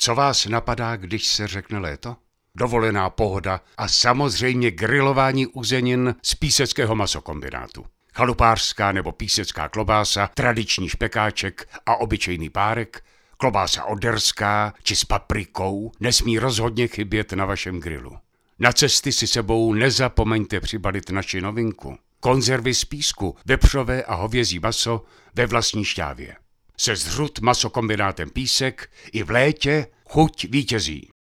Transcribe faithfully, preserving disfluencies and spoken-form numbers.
Co vás napadá, když se řekne léto? Dovolená pohoda a samozřejmě grilování uzenin z píseckého masokombinátu. Chalupářská nebo písecká klobása, tradiční špekáček a obyčejný párek, klobása oderská či s paprikou nesmí rozhodně chybět na vašem grilu. Na cesty si sebou nezapomeňte přibalit naši novinku. Konzervy z písku, vepřové a hovězí maso ve vlastní šťávě. Se zřut masokombinátem písek i v létě chuť vítězí.